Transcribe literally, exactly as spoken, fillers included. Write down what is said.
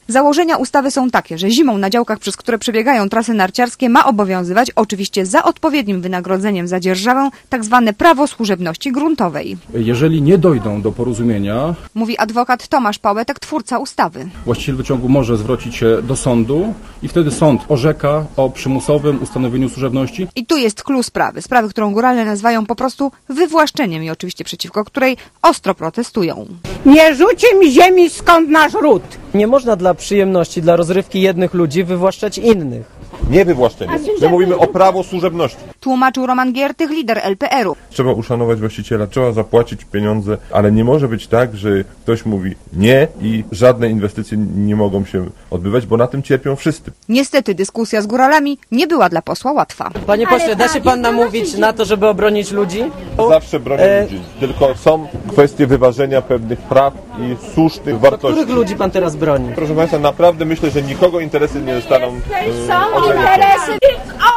Założenia ustawy są takie, że zimą na działkach, przez które przebiegają trasy narciarskie, ma obowiązywać, oczywiście za odpowiednim wynagrodzeniem za dzierżawę, tak zwane prawo służebności gruntowej. Jeżeli nie dojdą do porozumienia, mówi adwokat Tomasz Pałetek, twórca ustawy, właściciel wyciągu może zwrócić się do sądu i wtedy sąd orzeka o przymusowym ustanowieniu służebności. I tu jest klucz sprawy, sprawy, którą górale nazywają po prostu wywłaszczeniem i oczywiście przeciwko której ostro protestują. Nie rzuci mi ziemi, skąd nasz ród. Nie można dla przyjemności, dla rozrywki jednych ludzi wywłaszczać innych. Nie wywłaszczenie. My mówimy o prawo służebności. Tłumaczył Roman Giertych, lider L P R u. Trzeba uszanować właściciela, trzeba zapłacić pieniądze, ale nie może być tak, że ktoś mówi nie i żadne inwestycje nie mogą się odbywać, bo na tym cierpią wszyscy. Niestety dyskusja z góralami nie była dla posła łatwa. Panie pośle, da się pan namówić na to, żeby obronić ludzi? Zawsze bronię E... ludzi, tylko są kwestie wyważenia pewnych praw i słusznych wartości. Których ludzi pan teraz broni? Proszę Państwa, naprawdę myślę, że nikogo interesy nie zostaną Są interesy